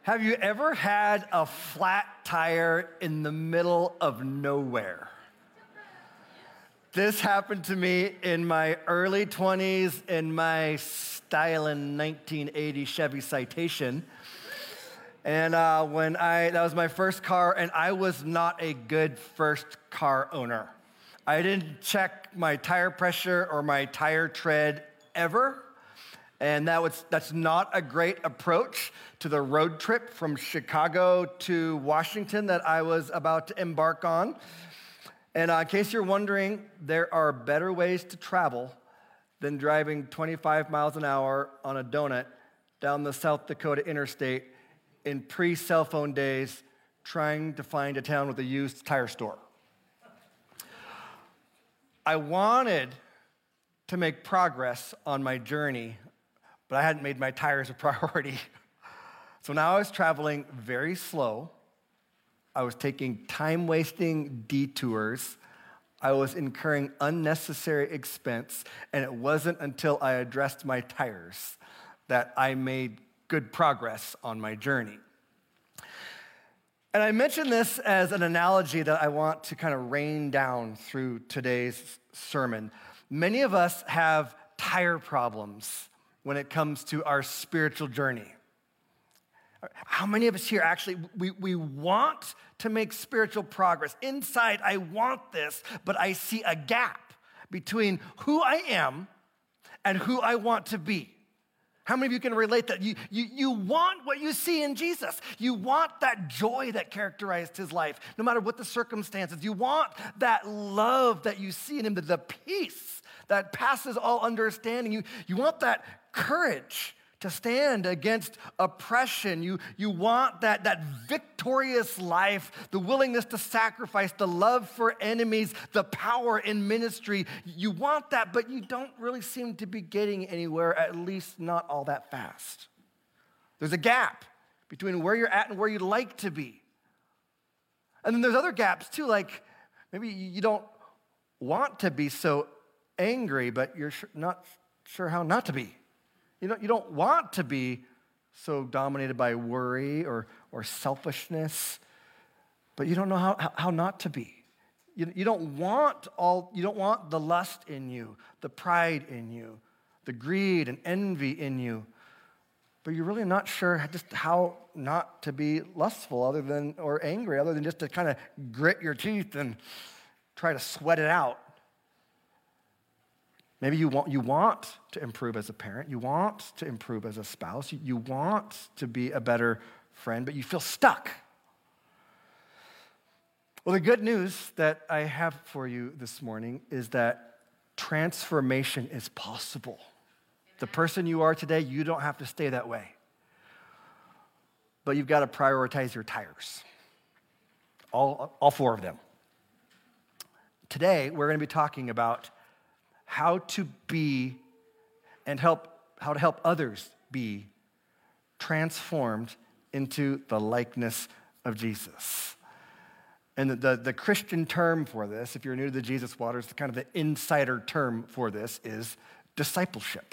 Have you ever had a flat tire in the middle of nowhere? This happened to me in my early 20s in my styling 1980 Chevy Citation. And that was my first car, and I was not a good first car owner. I didn't check my tire pressure or my tire tread ever. And that's not a great approach to the road trip from Chicago to Washington that I was about to embark on. And in case you're wondering, there are better ways to travel than driving 25 miles an hour on a donut down the South Dakota interstate in pre-cell phone days trying to find a town with a used tire store. I wanted to make progress on my journey, but I hadn't made my tires a priority. So now I was traveling very slow. I was taking time-wasting detours. I was incurring unnecessary expense, and it wasn't until I addressed my tires that I made good progress on my journey. And I mention this as an analogy that I want to kind of rain down through today's sermon. Many of us have tire problems when it comes to our spiritual journey. How many of us here actually, we want to make spiritual progress? Inside, I want this, but I see a gap between who I am and who I want to be. How many of you can relate that? You want what you see in Jesus. You want that joy that characterized his life, no matter what the circumstances. You want that love that you see in him, the peace that passes all understanding. You want that courage to stand against oppression. You want that victorious life, the willingness to sacrifice, the love for enemies, the power in ministry. You want that, but you don't really seem to be getting anywhere, at least not all that fast. There's a gap between where you're at and where you'd like to be. And then there's other gaps too, like maybe you don't want to be so angry, but you're not sure how not to be. You don't want to be so dominated by worry or selfishness, but you don't know how not to be. You don't want the lust in you, the pride in you, the greed and envy in you, but you're really not sure just how not to be lustful or angry, other than just to kind of grit your teeth and try to sweat it out. Maybe you want to improve as a parent. You want to improve as a spouse. You want to be a better friend, but you feel stuck. Well, the good news that I have for you this morning is that transformation is possible. The person you are today, you don't have to stay that way. But you've got to prioritize your tires. All four of them. Today, we're going to be talking about how to be and how to help others be transformed into the likeness of Jesus. And the Christian term for this, if you're new to the Jesus Waters, the kind of the insider term for this is discipleship.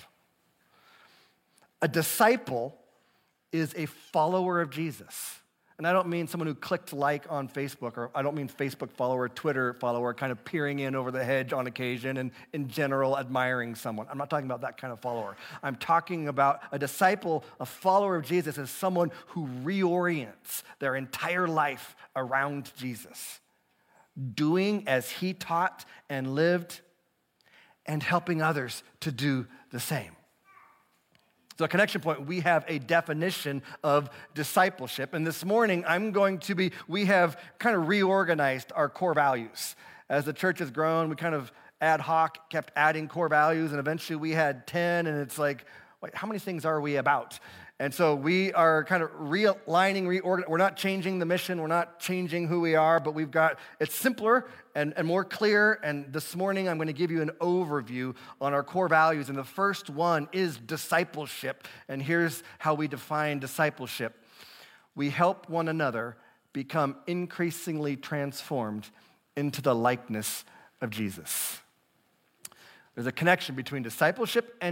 A disciple is a follower of Jesus. And I don't mean someone who clicked like on Facebook, or I don't mean Facebook follower, Twitter follower, kind of peering in over the hedge on occasion and in general admiring someone. I'm not talking about that kind of follower. I'm talking about a disciple, a follower of Jesus, as someone who reorients their entire life around Jesus, doing as he taught and lived and helping others to do the same. So at Connection Point, we have a definition of discipleship. And this morning, we have kind of reorganized our core values. As the church has grown, we kind of ad hoc kept adding core values, and eventually we had 10, and it's like, wait, how many things are we about? And so we are kind of realigning, reorganizing. We're not changing the mission. We're not changing who we are, but it's simpler and more clear. And this morning, I'm going to give you an overview on our core values. And the first one is discipleship. And here's how we define discipleship. We help one another become increasingly transformed into the likeness of Jesus. There's a connection between discipleship and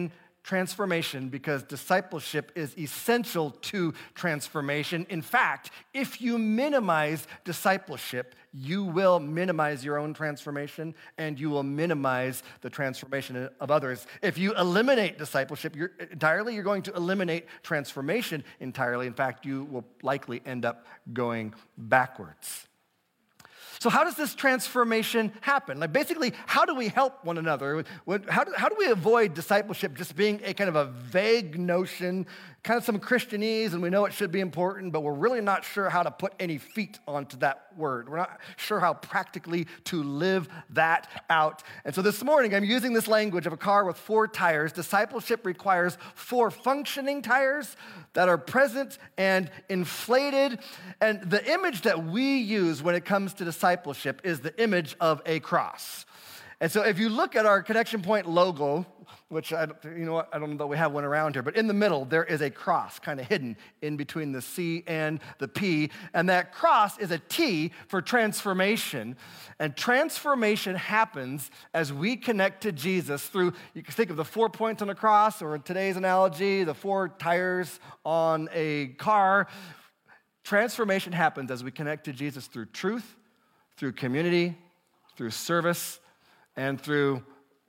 transformation because discipleship is essential to transformation. In fact, if you minimize discipleship, you will minimize your own transformation and you will minimize the transformation of others. If you eliminate discipleship entirely, you're going to eliminate transformation entirely. In fact, you will likely end up going backwards. So how does this transformation happen? Like basically, how do we help one another? How do we avoid discipleship just being a kind of a vague notion, kind of some Christianese, and we know it should be important, but we're really not sure how to put any feet onto that word. We're not sure how practically to live that out. And so this morning, I'm using this language of a car with 4 tires. Discipleship requires 4 functioning tires that are present and inflated. And the image that we use when it comes to discipleship is the image of a cross. And so if you look at our Connection Point logo, which I don't know that we have one around here, but in the middle, there is a cross kind of hidden in between the C and the P. And that cross is a T for transformation. And transformation happens as we connect to Jesus through, you can think of the 4 points on a cross, or in today's analogy, the 4 tires on a car. Transformation happens as we connect to Jesus through truth, through community, through service, and through,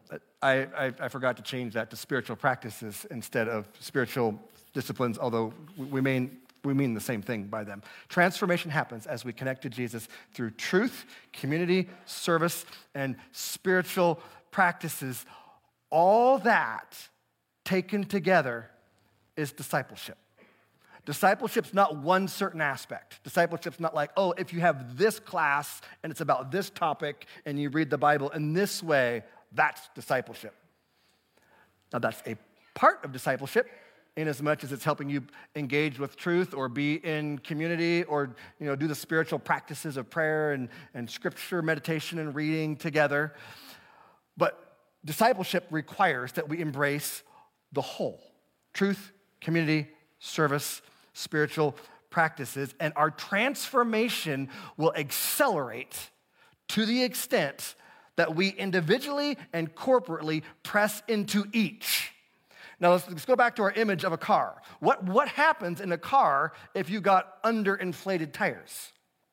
I forgot to change that to spiritual practices instead of spiritual disciplines, although we mean the same thing by them. Transformation happens as we connect to Jesus through truth, community, service, and spiritual practices. All that taken together is discipleship. Discipleship's not one certain aspect. Discipleship's not like, oh, if you have this class and it's about this topic and you read the Bible in this way, that's discipleship. Now, that's a part of discipleship in as much as it's helping you engage with truth or be in community or do the spiritual practices of prayer and scripture, meditation, and reading together. But discipleship requires that we embrace the whole. Truth, community, service, spiritual practices, and our transformation will accelerate to the extent that we individually and corporately press into each. Now, let's go back to our image of a car. What happens in a car if you got underinflated tires?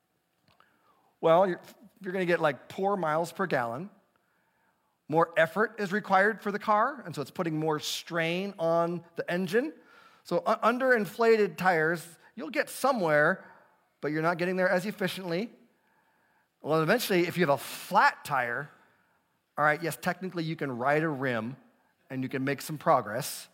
Well, you're going to get like poor miles per gallon. More effort is required for the car, and so it's putting more strain on the engine. So underinflated tires, you'll get somewhere, but you're not getting there as efficiently. Well, eventually, if you have a flat tire, all right, yes, technically you can ride a rim and you can make some progress,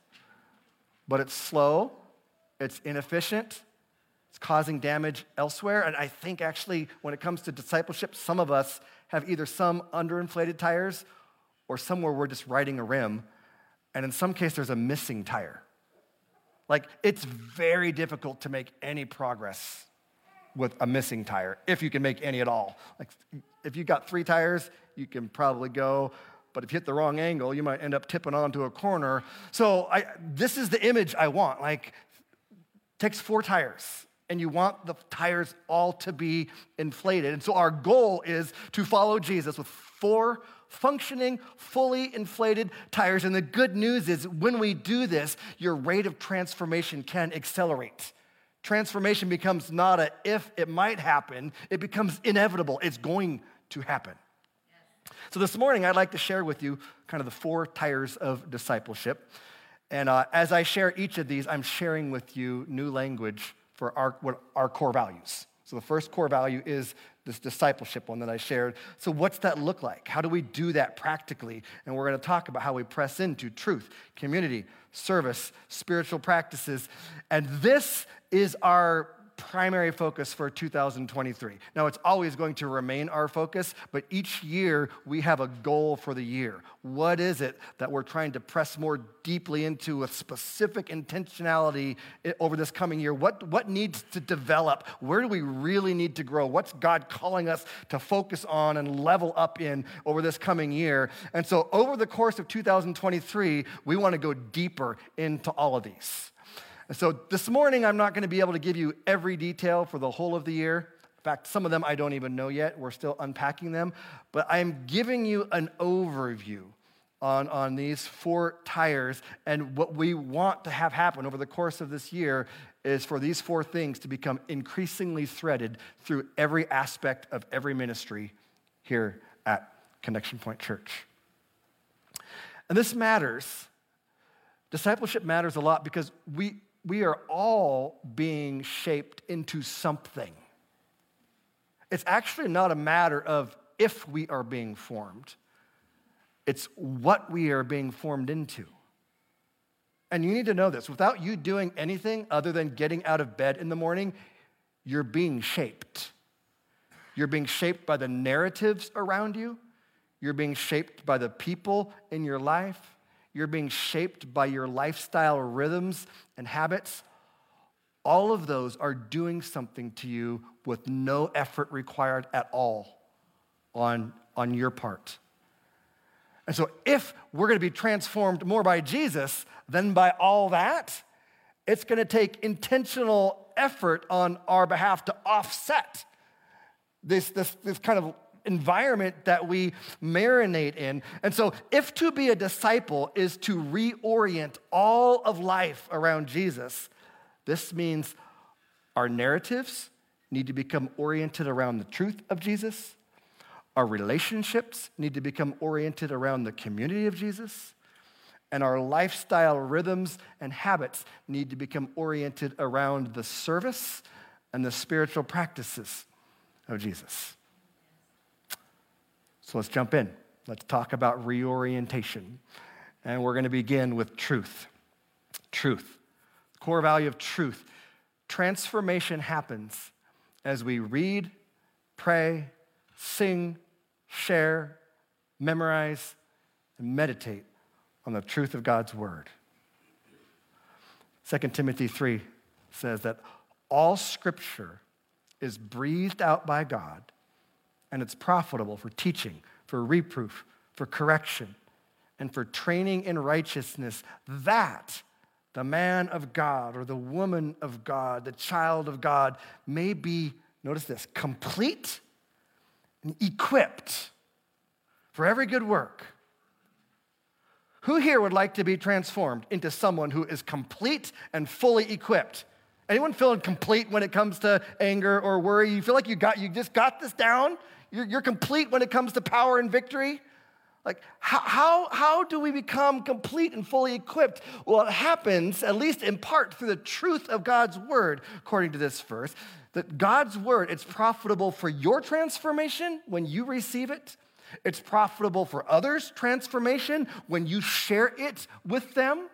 but it's slow, it's inefficient, it's causing damage elsewhere. And I think actually when it comes to discipleship, some of us have either some underinflated tires or somewhere we're just riding a rim, and in some case there's a missing tire. Like, it's very difficult to make any progress with a missing tire, if you can make any at all. Like, if you got 3 tires, you can probably go, but if you hit the wrong angle, you might end up tipping onto a corner. So this is the image I want. Like, it takes 4 tires, and you want the tires all to be inflated. And so our goal is to follow Jesus with 4 functioning, fully inflated tires. And the good news is when we do this, your rate of transformation can accelerate. Transformation becomes not a if it might happen, it becomes inevitable. It's going to happen. Yes. So this morning, I'd like to share with you kind of the 4 tires of discipleship. And as I share each of these, I'm sharing with you new language for our core values. So the first core value is this discipleship one that I shared. So what's that look like? How do we do that practically? And we're going to talk about how we press into truth, community, service, spiritual practices. And this is our primary focus for 2023. Now, it's always going to remain our focus, but each year we have a goal for the year. What is it that we're trying to press more deeply into with specific intentionality over this coming year? What needs to develop? Where do we really need to grow? What's God calling us to focus on and level up in over this coming year? And so over the course of 2023, we want to go deeper into all of these. And so this morning, I'm not going to be able to give you every detail for the whole of the year. In fact, some of them I don't even know yet. We're still unpacking them. But I'm giving you an overview on these 4 tires. And what we want to have happen over the course of this year is for these 4 things to become increasingly threaded through every aspect of every ministry here at Connection Point Church. And this matters. Discipleship matters a lot because we are all being shaped into something. It's actually not a matter of if we are being formed. It's what we are being formed into. And you need to know this. Without you doing anything other than getting out of bed in the morning, you're being shaped. You're being shaped by the narratives around you. You're being shaped by the people in your life. You're being shaped by your lifestyle rhythms and habits. All of those are doing something to you with no effort required at all on your part. And so if we're going to be transformed more by Jesus than by all that, it's going to take intentional effort on our behalf to offset this kind of environment that we marinate in. And so if to be a disciple is to reorient all of life around Jesus, this means our narratives need to become oriented around the truth of Jesus. Our relationships need to become oriented around the community of Jesus. And our lifestyle rhythms and habits need to become oriented around the service and the spiritual practices of Jesus. So let's jump in. Let's talk about reorientation. And we're going to begin with truth. Truth. Core value of truth. Transformation happens as we read, pray, sing, share, memorize, and meditate on the truth of God's word. 2 Timothy 3 says that all scripture is breathed out by God, and it's profitable for teaching, for reproof, for correction, and for training in righteousness, that the man of God or the woman of God, the child of God, may be, notice this, complete and equipped for every good work. Who here would like to be transformed into someone who is complete and fully equipped? Anyone feeling complete when it comes to anger or worry? You feel like you just got this down? You're complete when it comes to power and victory? Like, how do we become complete and fully equipped? Well, it happens, at least in part, through the truth of God's word, according to this verse, that God's word, it's profitable for your transformation when you receive it. It's profitable for others' transformation when you share it with them.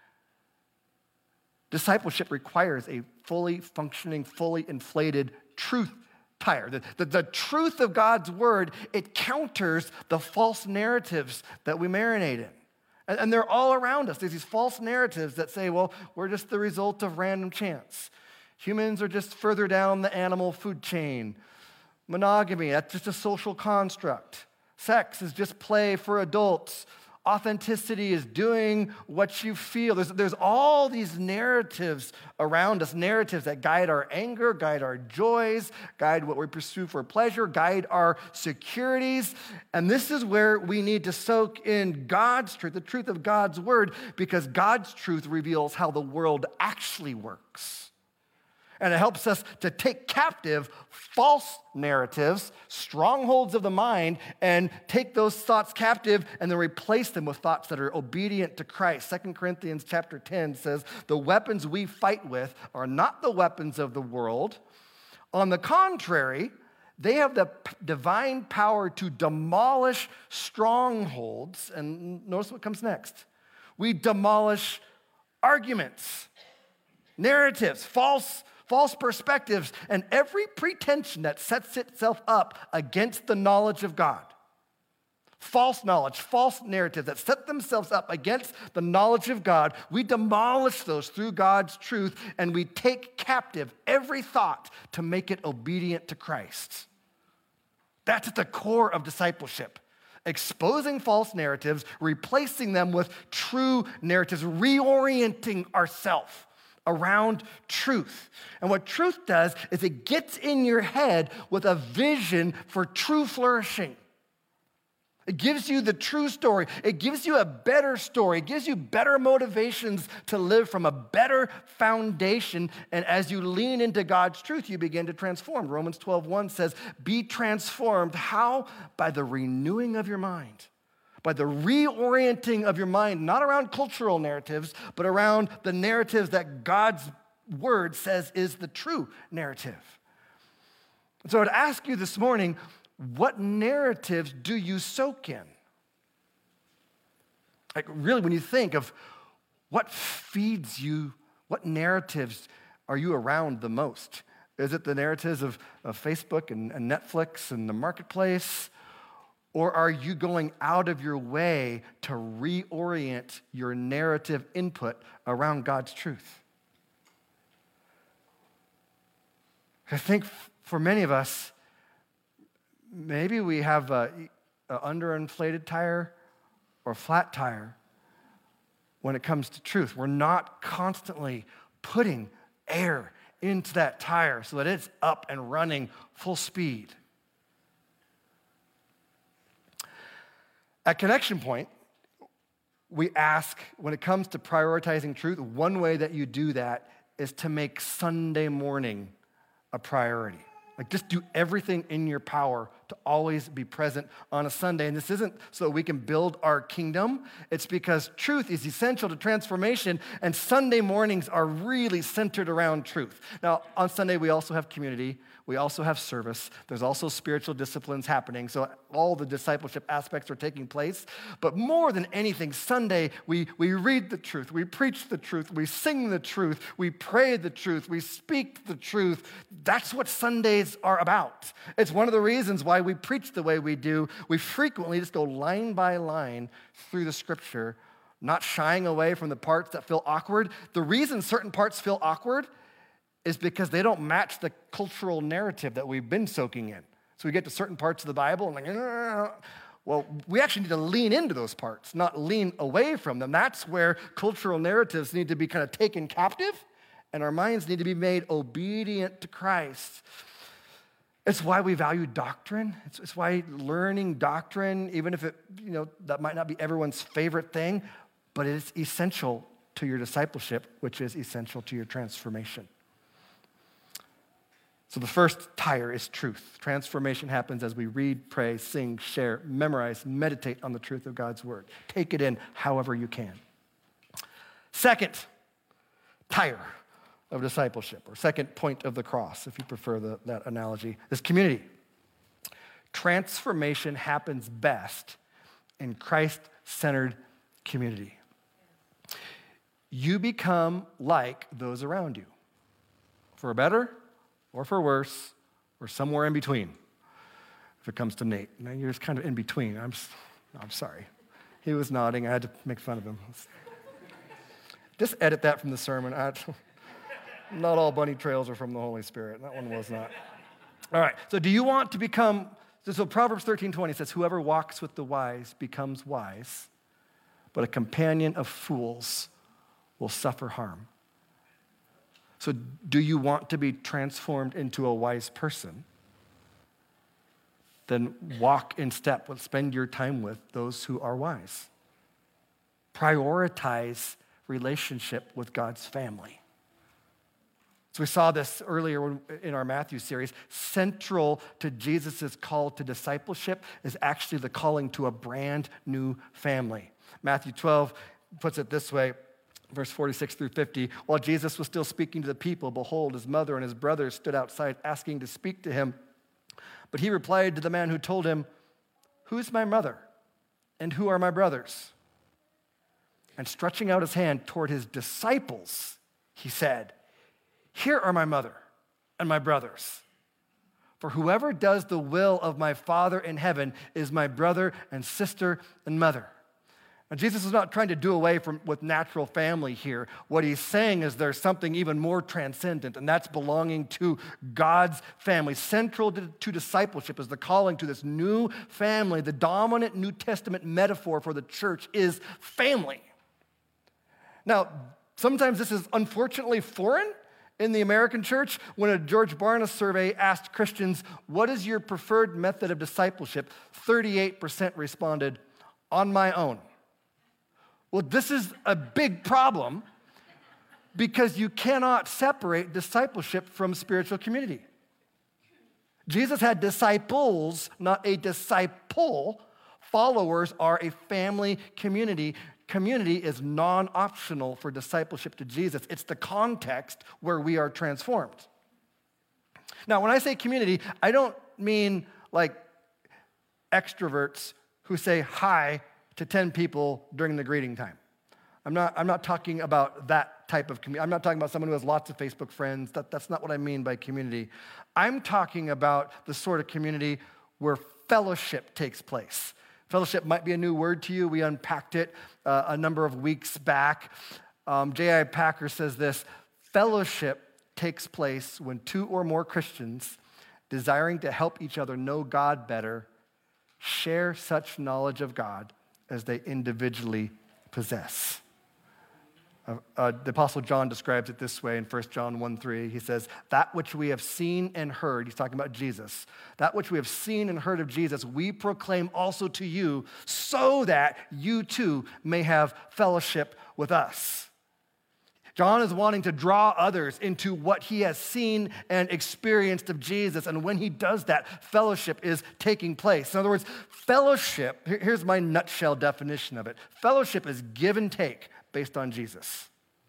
Discipleship requires a fully functioning, fully inflated truth tire. The truth of God's word, it counters the false narratives that we marinate in. And they're all around us. There's these false narratives that say, well, we're just the result of random chance. Humans are just further down the animal food chain. Monogamy, that's just a social construct. Sex is just play for adults. Authenticity is doing what you feel. There's all these narratives around us, narratives that guide our anger, guide our joys, guide what we pursue for pleasure, guide our securities. And this is where we need to soak in God's truth, the truth of God's word, because God's truth reveals how the world actually works. And it helps us to take captive false narratives, strongholds of the mind, and take those thoughts captive and then replace them with thoughts that are obedient to Christ. 2 Corinthians chapter 10 says, the weapons we fight with are not the weapons of the world. On the contrary, they have the divine power to demolish strongholds. And notice what comes next. We demolish arguments, narratives, false perspectives, and every pretension that sets itself up against the knowledge of God. False knowledge, false narratives that set themselves up against the knowledge of God, we demolish those through God's truth, and we take captive every thought to make it obedient to Christ. That's at the core of discipleship. Exposing false narratives, replacing them with true narratives, reorienting ourselves around truth. And what truth does is it gets in your head with a vision for true flourishing. It gives you the true story. It gives you a better story. It gives you better motivations to live from a better foundation. And as you lean into God's truth, you begin to transform. Romans 12:1 says, be transformed. How? By the renewing of your mind. By the reorienting of your mind, not around cultural narratives, but around the narratives that God's word says is the true narrative. So I would ask you this morning, what narratives do you soak in? Like really, when you think of what feeds you, what narratives are you around the most? Is it the narratives of Facebook and Netflix and the marketplace? Or are you going out of your way to reorient your narrative input around God's truth? I think for many of us, maybe we have an underinflated tire or flat tire when it comes to truth. We're not constantly putting air into that tire so that it's up and running full speed. At Connection Point, we ask, when it comes to prioritizing truth, one way that you do that is to make Sunday morning a priority. Like, just do everything in your power to always be present on a Sunday. And this isn't so we can build our kingdom. It's because truth is essential to transformation, and Sunday mornings are really centered around truth. Now, on Sunday, we also have community. We also have service. There's also spiritual disciplines happening. So all the discipleship aspects are taking place. But more than anything, Sunday, we read the truth. We preach the truth. We sing the truth. We pray the truth. We speak the truth. That's what Sundays are about. It's one of the reasons why we preach the way we do. We frequently just go line by line through the scripture, not shying away from the parts that feel awkward. The reason certain parts feel awkward is because they don't match the cultural narrative that we've been soaking in. So we get to certain parts of the Bible and well, we actually need to lean into those parts, not lean away from them. That's where cultural narratives need to be kind of taken captive, and our minds need to be made obedient to Christ. It's why we value doctrine. It's why learning doctrine, even if that might not be everyone's favorite thing, but it's essential to your discipleship, which is essential to your transformation. So the first tire is truth. Transformation happens as we read, pray, sing, share, memorize, meditate on the truth of God's word. Take it in however you can. Second tire of discipleship, or second point of the cross, if you prefer that analogy, is community. Transformation happens best in Christ-centered community. You become like those around you, for better or for worse, or somewhere in between, if it comes to Nate. Now you're just kind of in between. I'm sorry. He was nodding. I had to make fun of him. Just edit that from the sermon. Not all bunny trails are from the Holy Spirit. That one was not. All right, so do you want to become, so Proverbs 13:20 says, whoever walks with the wise becomes wise, but a companion of fools will suffer harm. So do you want to be transformed into a wise person? Then walk in step with, spend your time with those who are wise. Prioritize relationship with God's family. So we saw this earlier in our Matthew series. Central to Jesus' call to discipleship is actually the calling to a brand new family. Matthew 12 puts it this way, verse 46 through 50, while Jesus was still speaking to the people, behold, his mother and his brothers stood outside asking to speak to him. But he replied to the man who told him, who's my mother and who are my brothers? And stretching out his hand toward his disciples, he said, here are my mother and my brothers. For whoever does the will of my Father in heaven is my brother and sister and mother. Now, Jesus is not trying to do away with natural family here. What he's saying is there's something even more transcendent, and that's belonging to God's family. Central to discipleship is the calling to this new family. The dominant New Testament metaphor for the church is family. Now, sometimes this is unfortunately foreign in the American church, when a George Barna survey asked Christians, what is your preferred method of discipleship? 38% responded, on my own. Well, this is a big problem because you cannot separate discipleship from spiritual community. Jesus had disciples, not a disciple. Followers are a family community. Community is non-optional for discipleship to Jesus. It's the context where we are transformed. Now, when I say community, I don't mean like extroverts who say hi to 10 people during the greeting time. I'm not talking about that type of community. I'm not talking about someone who has lots of Facebook friends. That's not what I mean by community. I'm talking about the sort of community where fellowship takes place. Fellowship might be a new word to you. We unpacked it a number of weeks back. J.I. Packer says this, fellowship takes place when two or more Christians, desiring to help each other know God better, share such knowledge of God as they individually possess. The Apostle John describes it this way in 1 John 1:3. He says, that which we have seen and heard, he's talking about Jesus, that which we have seen and heard of Jesus, we proclaim also to you so that you too may have fellowship with us. John is wanting to draw others into what he has seen and experienced of Jesus, and when he does that, fellowship is taking place. In other words, fellowship, here's my nutshell definition of it. Fellowship is give and take based on Jesus.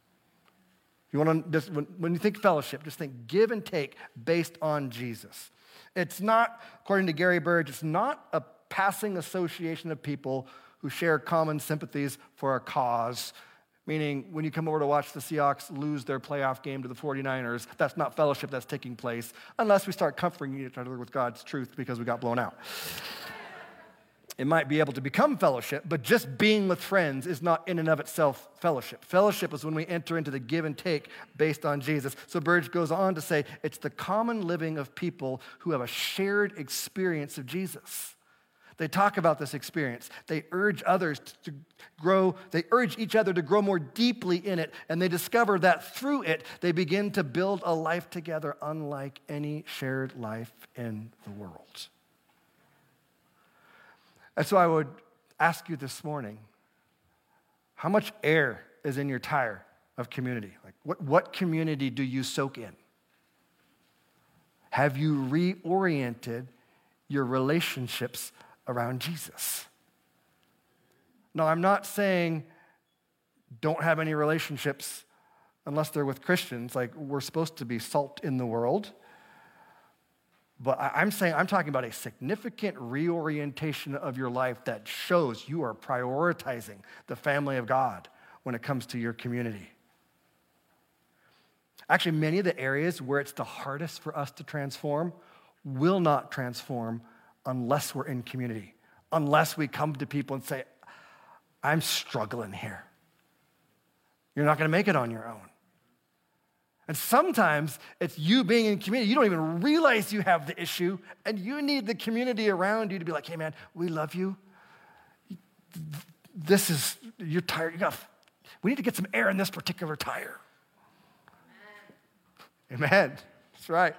You want to when you think fellowship, just think give and take based on Jesus. It's not, according to Gary Burge, it's not a passing association of people who share common sympathies for a cause. Meaning, when you come over to watch the Seahawks lose their playoff game to the 49ers, that's not fellowship that's taking place, unless we start comforting each other with God's truth because we got blown out. It might be able to become fellowship, but just being with friends is not in and of itself fellowship. Fellowship is when we enter into the give and take based on Jesus. So Burge goes on to say, it's the common living of people who have a shared experience of Jesus. They talk about this experience. They urge others to grow. They urge each other to grow more deeply in it, and they discover that through it, they begin to build a life together unlike any shared life in the world. And so I would ask you this morning, how much air is in your tire of community? Like what community do you soak in? Have you reoriented your relationships around Jesus? No, I'm not saying don't have any relationships unless they're with Christians. Like, we're supposed to be salt in the world. But I'm talking about a significant reorientation of your life that shows you are prioritizing the family of God when it comes to your community. Actually, many of the areas where it's the hardest for us to transform will not transform unless we're in community, unless we come to people and say, I'm struggling here. You're not going to make it on your own. And sometimes it's you being in community. You don't even realize you have the issue, and you need the community around you to be like, hey, man, we love you. You're tired. We need to get some air in this particular tire. Amen. That's right.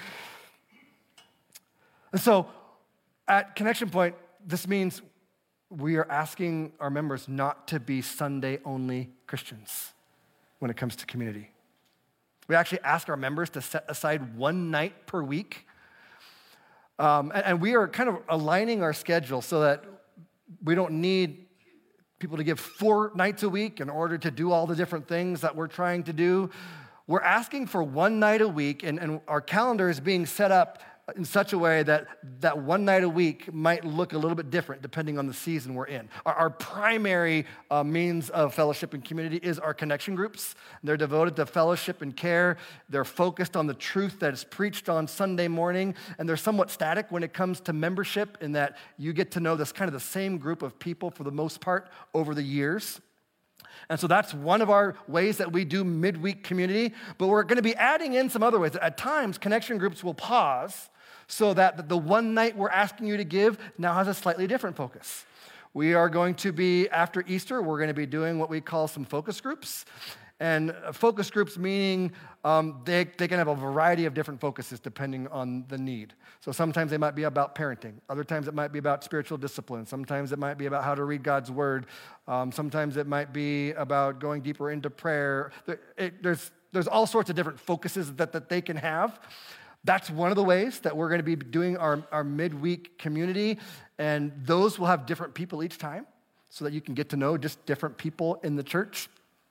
And so at Connection Point, this means we are asking our members not to be Sunday-only Christians when it comes to community. We actually ask our members to set aside one night per week. And we are kind of aligning our schedule so that we don't need people to give 4 nights a week in order to do all the different things that we're trying to do. We're asking for one night a week, and our calendar is being set up in such a way that that one night a week might look a little bit different depending on the season we're in. Our primary means of fellowship and community is our connection groups. They're devoted to fellowship and care. They're focused on the truth that is preached on Sunday morning, and they're somewhat static when it comes to membership in that you get to know this kind of the same group of people for the most part over the years. And so that's one of our ways that we do midweek community, but we're going to be adding in some other ways. At times, connection groups will pause so that the one night we're asking you to give now has a slightly different focus. We are going to be, after Easter, we're going to be doing what we call some focus groups. And focus groups meaning they can have a variety of different focuses depending on the need. So sometimes they might be about parenting. Other times it might be about spiritual discipline. Sometimes it might be about how to read God's word. Sometimes it might be about going deeper into prayer. There's all sorts of different focuses that they can have. That's one of the ways that we're going to be doing our midweek community, and those will have different people each time so that you can get to know just different people in the church.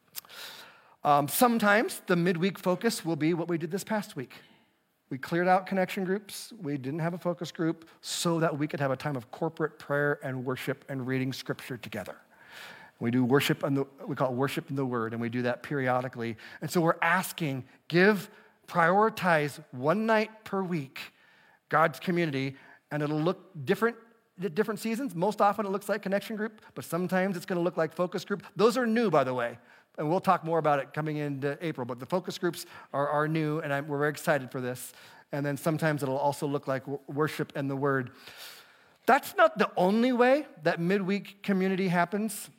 Sometimes the midweek focus will be what we did this past week. We cleared out connection groups. We didn't have a focus group so that we could have a time of corporate prayer and worship and reading scripture together. We do worship, we call it worship in the word, and we do that periodically. And so we're asking, prioritize one night per week, God's community, and it'll look different at different seasons. Most often it looks like connection group, but sometimes it's going to look like focus group. Those are new, by the way, and we'll talk more about it coming into April, but the focus groups are new, and we're very excited for this. And then sometimes it'll also look like worship and the word. That's not the only way that midweek community happens.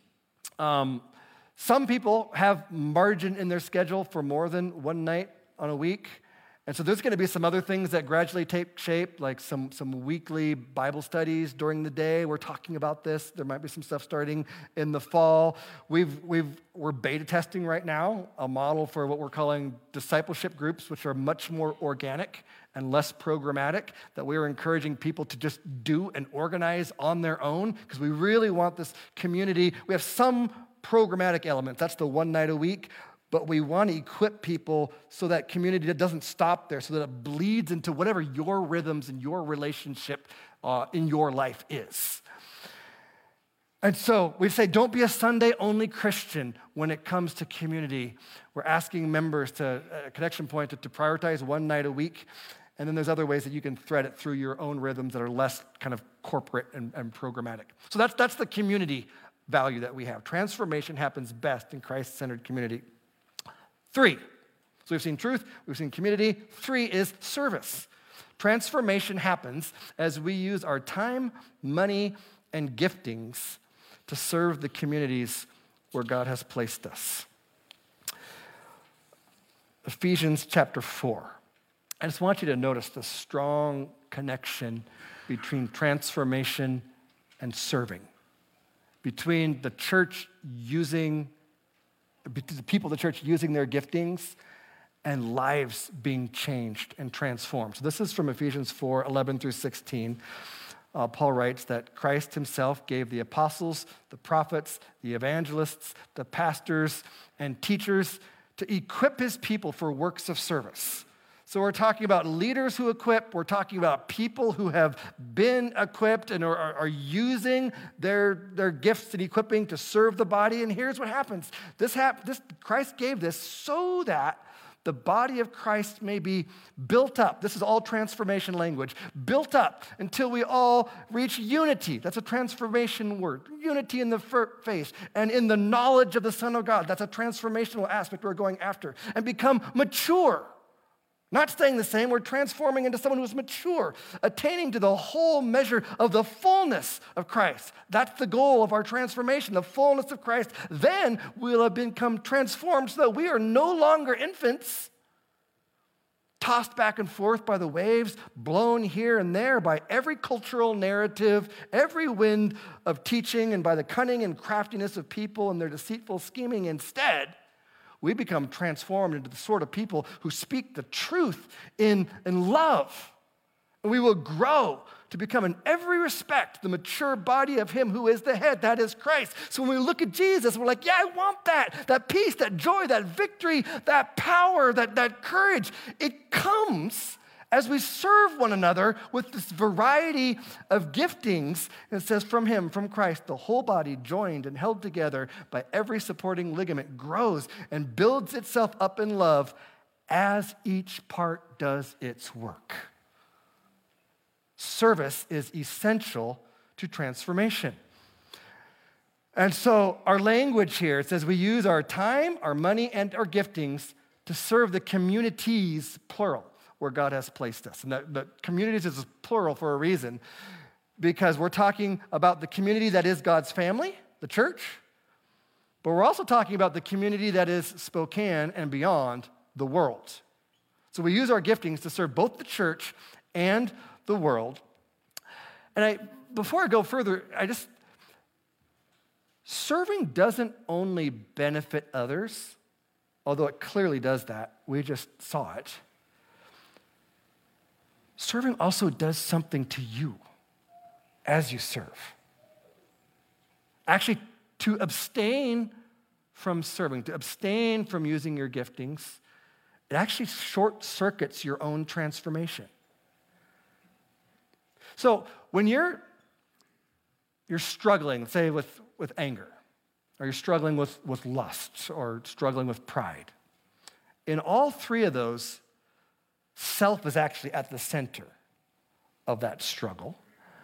Some people have margin in their schedule for more than one night on a week. And so there's going to be some other things that gradually take shape, like some weekly Bible studies during the day. We're talking about this. There might be some stuff starting in the fall. We're beta testing right now a model for what we're calling discipleship groups, which are much more organic and less programmatic, that we're encouraging people to just do and organize on their own, because we really want this community. We have some programmatic elements. That's the one night a week. But we want to equip people so that community doesn't stop there, so that it bleeds into whatever your rhythms and your relationship in your life is. And so we say, don't be a Sunday-only Christian when it comes to community. We're asking members to, Connection Point, to prioritize one night a week. And then there's other ways that you can thread it through your own rhythms that are less kind of corporate and programmatic. So that's the community value that we have. Transformation happens best in Christ-centered community. 3, so we've seen truth, we've seen community. 3 is service. Transformation happens as we use our time, money, and giftings to serve the communities where God has placed us. Ephesians chapter 4. I just want you to notice the strong connection between transformation and serving, between the church using the people of the church using their giftings and lives being changed and transformed. So this is from Ephesians 4, 11 through 16. Paul writes that Christ himself gave the apostles, the prophets, the evangelists, the pastors, and teachers to equip his people for works of service. So we're talking about leaders who equip. We're talking about people who have been equipped and are using their gifts and equipping to serve the body. And here's what happens. Christ gave this so that the body of Christ may be built up. This is all transformation language. Built up until we all reach unity. That's a transformation word. Unity in the faith and in the knowledge of the Son of God. That's a transformational aspect we're going after. And become mature. Not staying the same, we're transforming into someone who's mature, attaining to the whole measure of the fullness of Christ. That's the goal of our transformation, the fullness of Christ. Then we'll have become transformed so that we are no longer infants, tossed back and forth by the waves, blown here and there by every cultural narrative, every wind of teaching, and by the cunning and craftiness of people and their deceitful scheming. Instead, we become transformed into the sort of people who speak the truth in love. And we will grow to become in every respect the mature body of him who is the head, that is Christ. So when we look at Jesus, we're like, yeah, I want that peace, that joy, that victory, that power, that courage. It comes as we serve one another with this variety of giftings. And it says, from him, from Christ, the whole body joined and held together by every supporting ligament grows and builds itself up in love as each part does its work. Service is essential to transformation. And so our language here, it says we use our time, our money, and our giftings to serve the communities, plural, where God has placed us. And the communities is plural for a reason, because we're talking about the community that is God's family, the church, But we're also talking about the community that is Spokane and beyond, the world. So we use our giftings to serve both the church and the world. And before I go further, serving doesn't only benefit others, although it clearly does that. We just saw it. Serving also does something to you as you serve. Actually, to abstain from serving, to abstain from using your giftings, it actually short circuits your own transformation. So when you're struggling, say with anger, or you're struggling with lust, or struggling with pride, in all three of those, self is actually at the center of that struggle.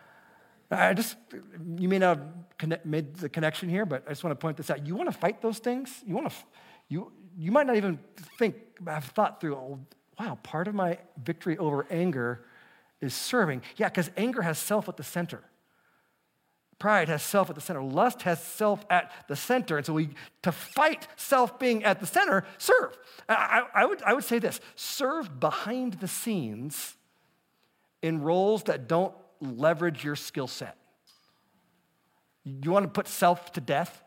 You may not have made the connection here, but I just want to point this out. You want to fight those things? You might not even have thought through, oh, wow, part of my victory over anger is serving. Yeah, because anger has self at the center. Pride has self at the center. Lust has self at the center. And so to fight self being at the center, serve. I would say this, serve behind the scenes in roles that don't leverage your skill set. You want to put self to death?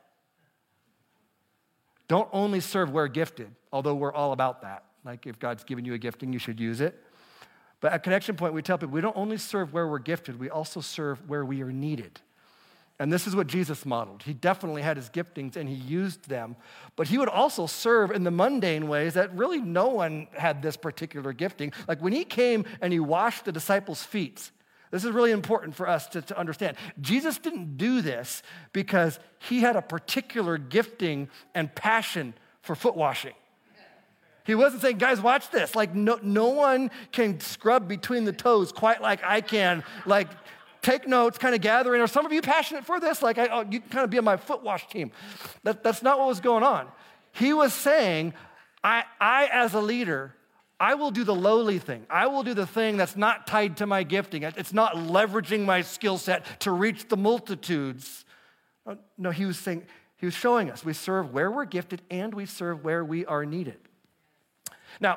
Don't only serve where gifted, although we're all about that. Like if God's given you a gifting, you should use it. But at Connection Point, we tell people we don't only serve where we're gifted, we also serve where we are needed. And this is what Jesus modeled. He definitely had his giftings and he used them, but he would also serve in the mundane ways that really no one had this particular gifting. Like when he came and he washed the disciples' feet, this is really important for us to understand. Jesus didn't do this because he had a particular gifting and passion for foot washing. He wasn't saying, guys, watch this. Like no one can scrub between the toes quite like I can. Like, take notes, kind of gather in. Are some of you passionate for this? Like, you can kind of be on my foot wash team. That's not what was going on. He was saying, I as a leader, I will do the lowly thing. I will do the thing that's not tied to my gifting. It's not leveraging my skill set to reach the multitudes. No, he was showing us we serve where we're gifted and we serve where we are needed. Now,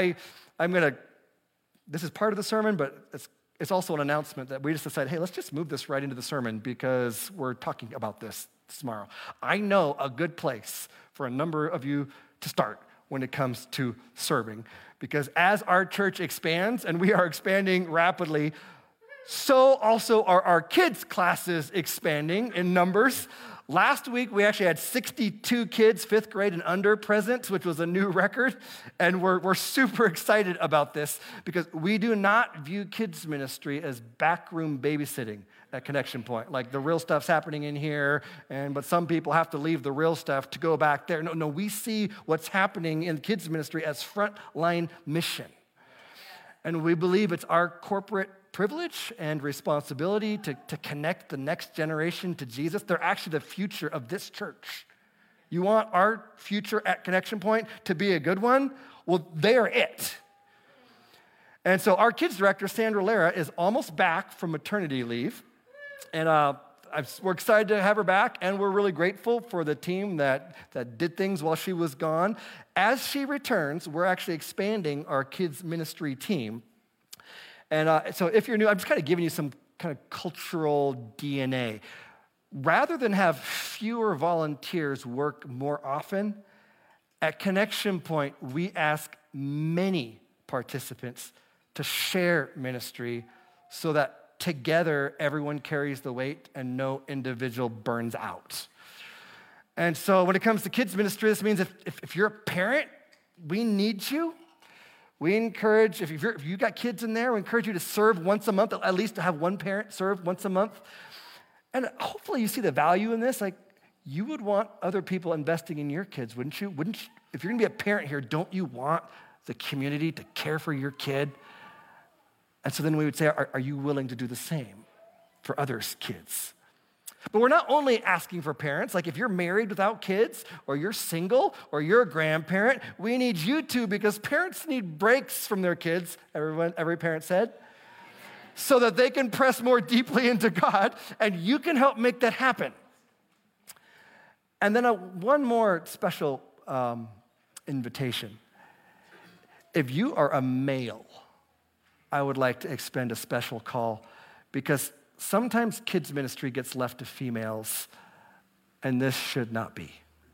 this is part of the sermon, but it's also an announcement that we just decided, hey, let's just move this right into the sermon because we're talking about this tomorrow. I know a good place for a number of you to start when it comes to serving, because as our church expands, and we are expanding rapidly, so also are our kids' classes expanding in numbers. Last week, we actually had 62 kids, 5th grade and under, present, which was a new record. And we're super excited about this because we do not view kids ministry as backroom babysitting at Connection Point. Like the real stuff's happening in here, but some people have to leave the real stuff to go back there. No, we see what's happening in kids ministry as frontline mission. And we believe it's our corporate privilege and responsibility to connect the next generation to Jesus. They're actually the future of this church. You want our future at Connection Point to be a good one? Well, they are it. And so our kids director, Sandra Lara, is almost back from maternity leave. And we're excited to have her back, and we're really grateful for the team that did things while she was gone. As she returns, we're actually expanding our kids ministry team. And so if you're new, I'm just kind of giving you some kind of cultural DNA. Rather than have fewer volunteers work more often, at Connection Point, we ask many participants to share ministry so that together everyone carries the weight and no individual burns out. And so when it comes to kids ministry, this means if you're a parent, we need you. We encourage, if you've got kids in there, we encourage you to serve once a month, at least to have one parent serve once a month. And hopefully you see the value in this. Like, you would want other people investing in your kids, wouldn't you? If you're gonna be a parent here, don't you want the community to care for your kid? And so then we would say, are you willing to do the same for others' kids? But we're not only asking for parents, like if you're married without kids, or you're single, or you're a grandparent, we need you too, because parents need breaks from their kids, every parent said, so that they can press more deeply into God, and you can help make that happen. And then one more special invitation. If you are a male, I would like to extend a special call because sometimes kids ministry gets left to females, and this should not be.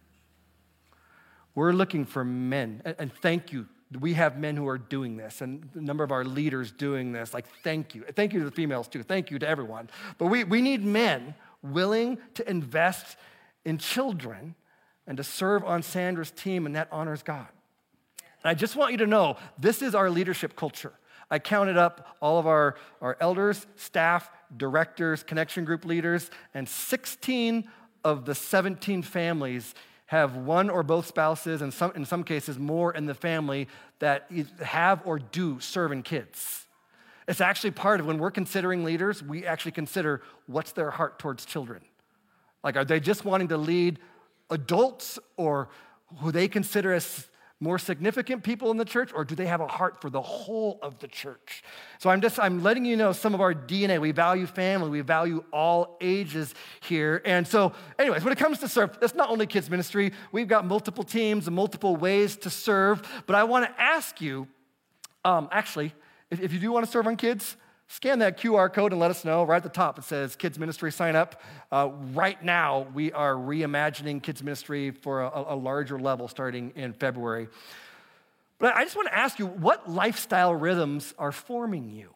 We're looking for men, and thank you. We have men who are doing this, and a number of our leaders doing this. Like, thank you. Thank you to the females, too. Thank you to everyone. But we need men willing to invest in children and to serve on Sandra's team, and that honors God. And I just want you to know, this is our leadership culture. I counted up all of our elders, staff, directors, connection group leaders, and 16 of the 17 families have one or both spouses, and in some cases more in the family, that have or do serve in kids. It's actually part of when we're considering leaders, we actually consider what's their heart towards children. Like, are they just wanting to lead adults or who they consider as more significant people in the church, or do they have a heart for the whole of the church? So I'm letting you know some of our DNA. We value family. We value all ages here. And so anyways, when it comes to serve, it's not only kids ministry. We've got multiple teams and multiple ways to serve. But I want to ask you, actually, if you do want to serve on kids, scan that QR code and let us know. Right at the top, it says Kids Ministry, sign up. Right now, we are reimagining kids ministry for a larger level starting in February. But I just want to ask you, what lifestyle rhythms are forming you?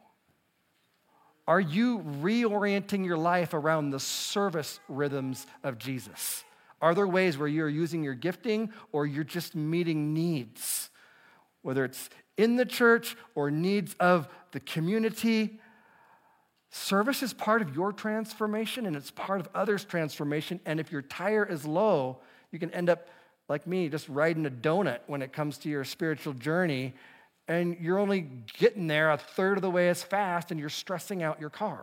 Are you reorienting your life around the service rhythms of Jesus? Are there ways where you're using your gifting or you're just meeting needs? Whether it's in the church or needs of the community, service is part of your transformation and it's part of others' transformation. And if your tire is low, you can end up, like me, just riding a donut when it comes to your spiritual journey, and you're only getting there a third of the way as fast and you're stressing out your car.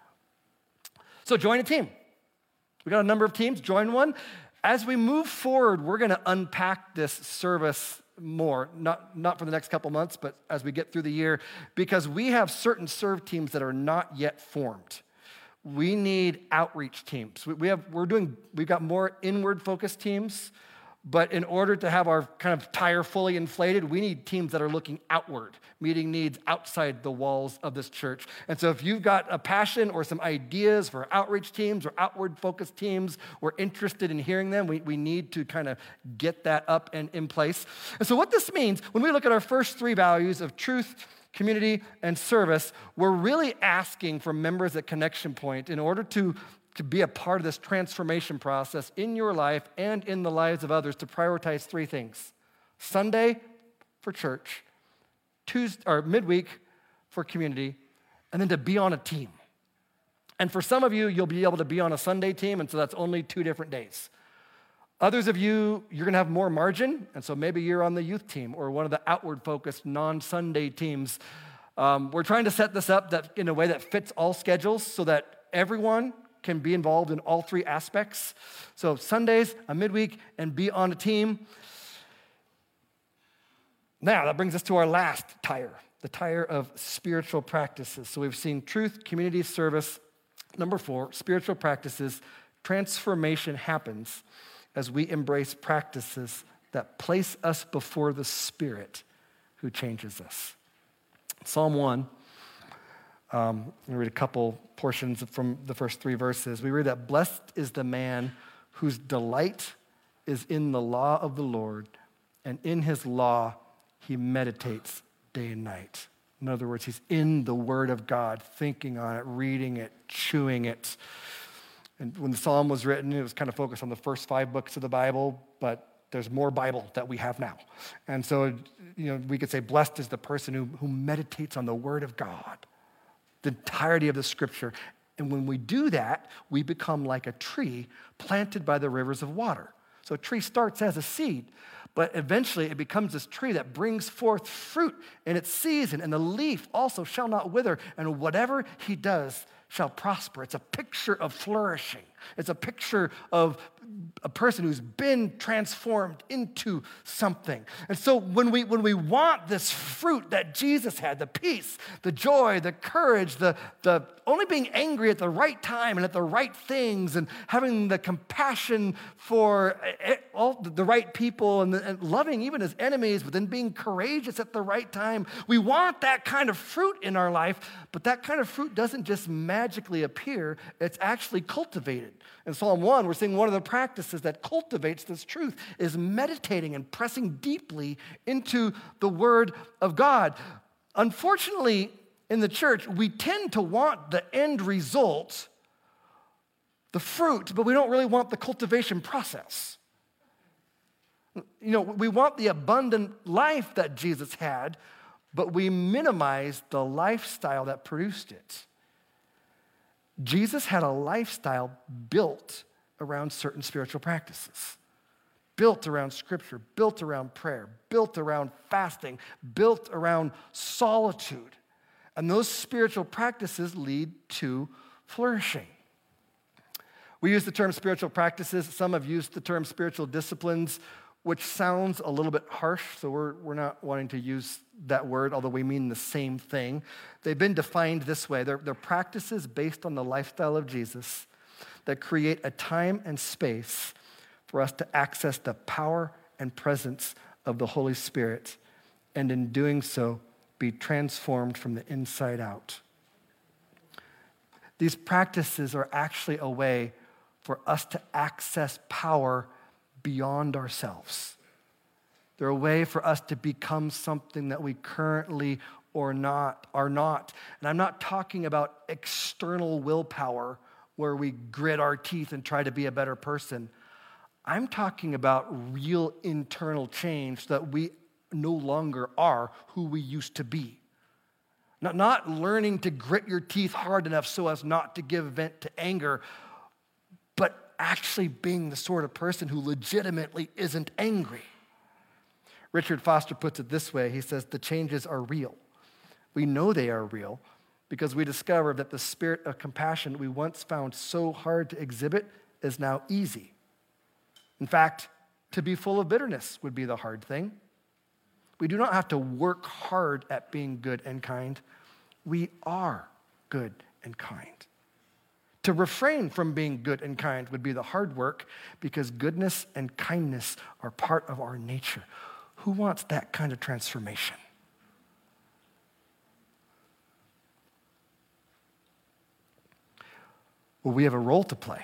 So join a team. We got a number of teams, join one. As we move forward, we're gonna unpack this service more, not for the next couple months, but as we get through the year, because we have certain serve teams that are not yet formed. We need outreach teams. We've got more inward focused teams, but in order to have our kind of tire fully inflated, we need teams that are looking outward, meeting needs outside the walls of this church. And so if you've got a passion or some ideas for outreach teams or outward focused teams, we're interested in hearing them. We need to kind of get that up and in place. And so what this means, when we look at our first three values of truth, community, and service, we're really asking for members at Connection Point in order to be a part of this transformation process in your life and in the lives of others to prioritize three things. Sunday for church, Tuesday or midweek for community, and then to be on a team. And for some of you, you'll be able to be on a Sunday team, and so that's only 2 different days. Others of you, you're gonna have more margin, and so maybe you're on the youth team or one of the outward-focused non-Sunday teams. We're trying to set this up in a way that fits all schedules so that everyone can be involved in all three aspects. So Sundays, a midweek, and be on a team. Now, that brings us to our last tire, the tire of spiritual practices. So we've seen truth, community, service. Number 4, spiritual practices. Transformation happens as we embrace practices that place us before the Spirit who changes us. Psalm 1. I'm going to read a couple portions from the first 3 verses. We read that blessed is the man whose delight is in the law of the Lord, and in his law he meditates day and night. In other words, he's in the Word of God, thinking on it, reading it, chewing it. And when the Psalm was written, it was kind of focused on the first 5 books of the Bible, but there's more Bible that we have now. And so, we could say blessed is the person who meditates on the Word of God, the entirety of the Scripture. And when we do that, we become like a tree planted by the rivers of water. So a tree starts as a seed, but eventually it becomes this tree that brings forth fruit in its season, and the leaf also shall not wither, and whatever he does shall prosper. It's a picture of flourishing. It's a picture of a person who's been transformed into something. And so when we want this fruit that Jesus had, the peace, the joy, the courage, the only being angry at the right time and at the right things, and having the compassion for all the right people, and loving even his enemies, but then being courageous at the right time, we want that kind of fruit in our life, but that kind of fruit doesn't just magically appear, it's actually cultivated. In Psalm 1, we're seeing one of the practices that cultivates this truth is meditating and pressing deeply into the Word of God. Unfortunately, in the church, we tend to want the end result, the fruit, but we don't really want the cultivation process. We want the abundant life that Jesus had, but we minimize the lifestyle that produced it. Jesus had a lifestyle built around certain spiritual practices, built around Scripture, built around prayer, built around fasting, built around solitude. And those spiritual practices lead to flourishing. We use the term spiritual practices. Some have used the term spiritual disciplines, which sounds a little bit harsh, so we're not wanting to use that word, although we mean the same thing. They've been defined this way. They're practices based on the lifestyle of Jesus that create a time and space for us to access the power and presence of the Holy Spirit, and in doing so, be transformed from the inside out. These practices are actually a way for us to access power beyond ourselves. They're a way for us to become something that we currently are not. And I'm not talking about external willpower where we grit our teeth and try to be a better person. I'm talking about real internal change so that we no longer are who we used to be. Not learning to grit your teeth hard enough so as not to give vent to anger, but actually being the sort of person who legitimately isn't angry. Richard Foster puts it this way. He says, the changes are real. We know they are real because we discover that the spirit of compassion we once found so hard to exhibit is now easy. In fact, to be full of bitterness would be the hard thing. We do not have to work hard at being good and kind. We are good and kind. To refrain from being good and kind would be the hard work because goodness and kindness are part of our nature. Who wants that kind of transformation? Well, we have a role to play.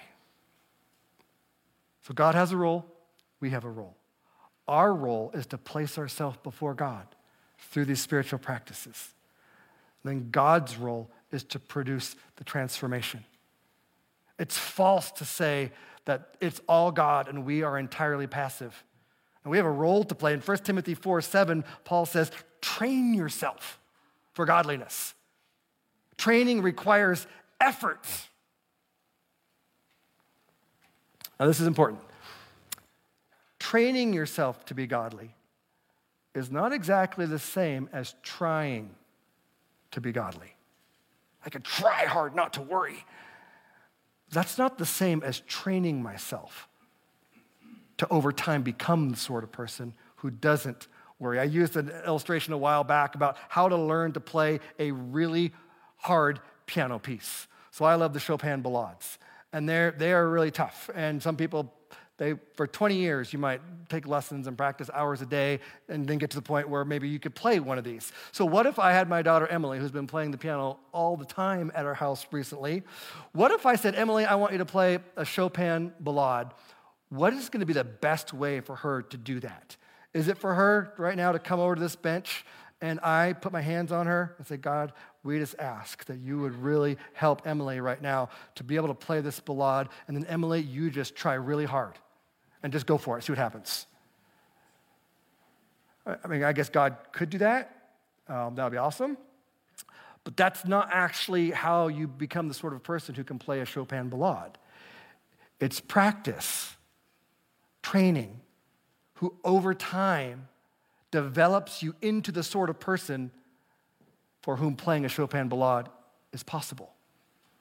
So God has a role, we have a role. Our role is to place ourselves before God through these spiritual practices. And then God's role is to produce the transformation. It's false to say that it's all God and we are entirely passive. And we have a role to play. In 1 Timothy 4:7, Paul says, train yourself for godliness. Training requires effort. Now, this is important. Training yourself to be godly is not exactly the same as trying to be godly. I could try hard not to worry. That's not the same as training myself to over time become the sort of person who doesn't worry. I used an illustration a while back about how to learn to play a really hard piano piece. So I love the Chopin Ballades, and they are really tough. And some people, for 20 years, you might take lessons and practice hours a day and then get to the point where maybe you could play one of these. So what if I had my daughter, Emily, who's been playing the piano all the time at our house recently? What if I said, Emily, I want you to play a Chopin Ballade. What is going to be the best way for her to do that? Is it for her right now to come over to this bench and I put my hands on her and say, God, we just ask that you would really help Emily right now to be able to play this ballade, and then Emily, you just try really hard and just go for it, see what happens. I mean, I guess God could do that. That would be awesome. But that's not actually how you become the sort of person who can play a Chopin Ballade. It's practice, training, who over time develops you into the sort of person for whom playing a Chopin Ballade is possible.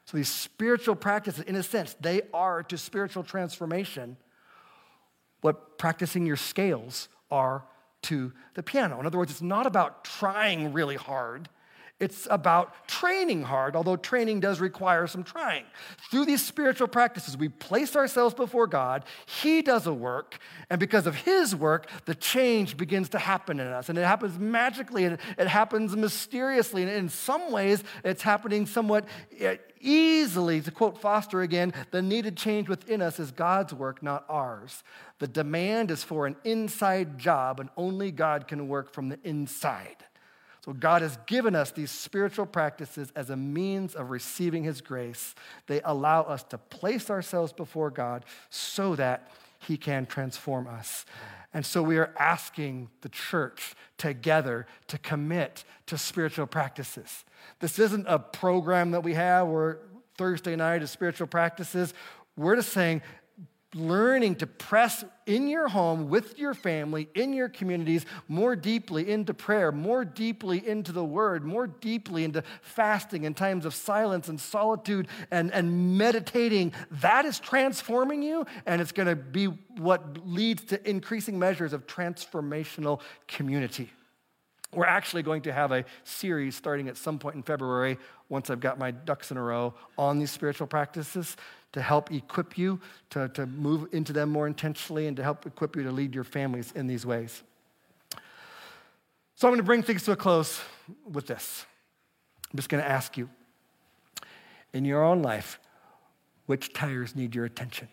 So these spiritual practices, in a sense, they are to spiritual transformation what practicing your scales are to the piano. In other words, it's not about trying really hard. It's about training hard, although training does require some trying. Through these spiritual practices, we place ourselves before God. He does a work, and because of his work, the change begins to happen in us. And it happens magically, and it happens mysteriously. And in some ways, it's happening somewhat easily. To quote Foster again, the needed change within us is God's work, not ours. The demand is for an inside job, and only God can work from the inside. So God has given us these spiritual practices as a means of receiving his grace. They allow us to place ourselves before God so that he can transform us. And so we are asking the church together to commit to spiritual practices. This isn't a program that we have where Thursday night is spiritual practices. We're just saying, learning to press in your home, with your family, in your communities, more deeply into prayer, more deeply into the word, more deeply into fasting and times of silence and solitude and meditating. That is transforming you, and it's going to be what leads to increasing measures of transformational community. We're actually going to have a series starting at some point in February, once I've got my ducks in a row, on these spiritual practices to help equip you to move into them more intentionally and to help equip you to lead your families in these ways. So I'm going to bring things to a close with this. I'm just going to ask you, in your own life, which tires need your attention?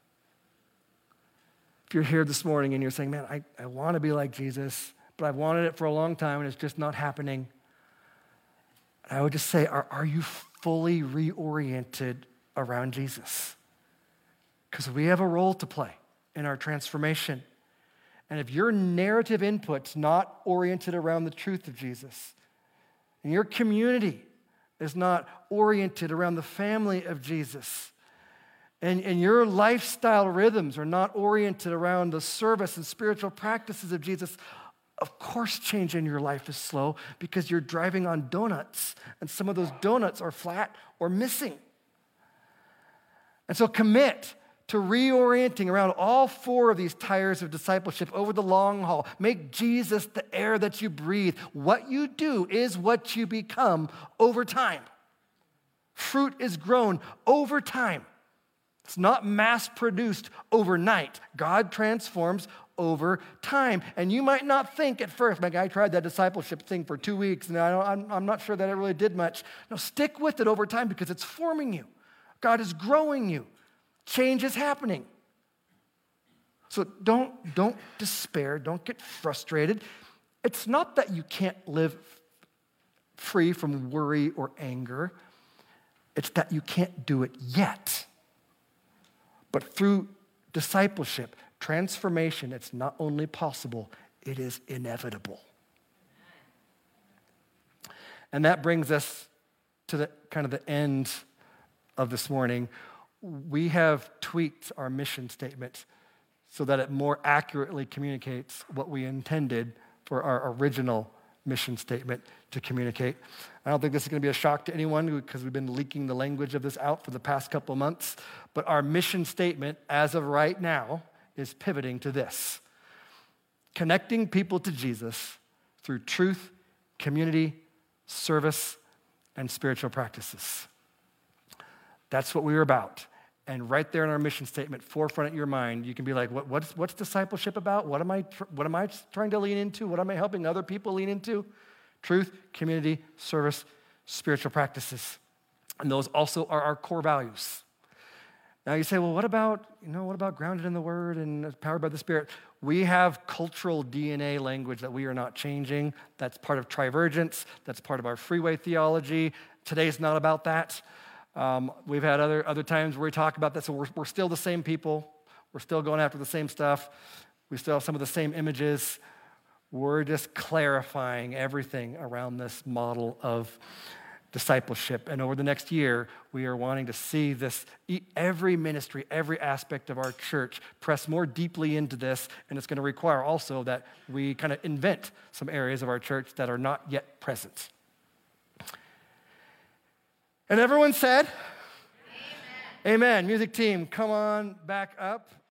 If you're here this morning and you're saying, man, I want to be like Jesus, but I've wanted it for a long time and it's just not happening, I would just say, are you fully reoriented around Jesus? Because we have a role to play in our transformation. And if your narrative input's not oriented around the truth of Jesus, and your community is not oriented around the family of Jesus, and your lifestyle rhythms are not oriented around the service and spiritual practices of Jesus, of course change in your life is slow because you're driving on donuts, and some of those donuts are flat or missing. And so commit to reorienting around all four of these tires of discipleship over the long haul. Make Jesus the air that you breathe. What you do is what you become over time. Fruit is grown over time. It's not mass-produced overnight. God transforms over time. And you might not think at first, like I tried that discipleship thing for 2 weeks, and I'm not sure that it really did much. No, stick with it over time because it's forming you. God is growing you. Change is happening. So don't despair. Don't get frustrated. It's not that you can't live free from worry or anger. It's that you can't do it yet. But through discipleship, transformation, it's not only possible, it is inevitable. And that brings us to the kind of the end of this morning. We have tweaked our mission statement so that it more accurately communicates what we intended for our original mission statement to communicate. I don't think this is going to be a shock to anyone because we've been leaking the language of this out for the past couple of months. But our mission statement, as of right now, is pivoting to this: connecting people to Jesus through truth, community, service, and spiritual practices. That's what we were about. And right there in our mission statement, forefront of your mind, you can be like, what's discipleship about? What am I trying to lean into? What am I helping other people lean into? Truth, community, service, spiritual practices. And those also are our core values. Now you say, well, what about grounded in the Word and powered by the Spirit? We have cultural DNA language that we are not changing. That's part of Trivergence. That's part of our freeway theology. Today's not about that. We've had other times where we talk about that, so we're still the same people. We're still going after the same stuff. We still have some of the same images. We're just clarifying everything around this model of discipleship. And over the next year, we are wanting to see this, every ministry, every aspect of our church press more deeply into this, and it's going to require also that we kind of invent some areas of our church that are not yet present. And everyone said, Amen. Music team, come on back up.